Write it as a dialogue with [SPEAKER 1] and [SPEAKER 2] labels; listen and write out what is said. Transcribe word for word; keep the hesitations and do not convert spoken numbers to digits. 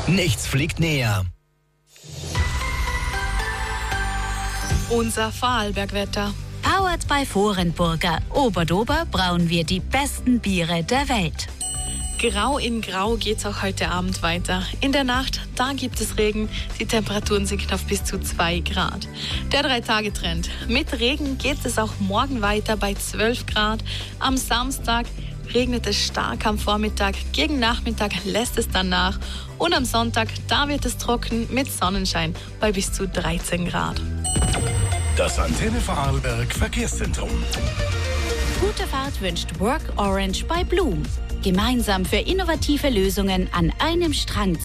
[SPEAKER 1] Nichts fliegt näher.
[SPEAKER 2] Unser Vorarlbergwetter.
[SPEAKER 3] Powered by Vorenburger. Oberdober brauen wir die besten Biere der Welt.
[SPEAKER 2] Grau in Grau geht's auch heute Abend weiter. In der Nacht, da gibt es Regen. Die Temperaturen sinken auf bis zu zwei Grad. Der Drei-Tage-Trend. Mit Regen geht es auch morgen weiter bei zwölf Grad. Am Samstag regnet es stark am Vormittag. Gegen Nachmittag lässt es dann nach. Und am Sonntag, da wird es trocken mit Sonnenschein bei bis zu dreizehn Grad.
[SPEAKER 4] Das Antenne Vorarlberg Verkehrszentrum.
[SPEAKER 3] Gute Fahrt wünscht Work Orange bei Blum. Gemeinsam für innovative Lösungen an einem Strang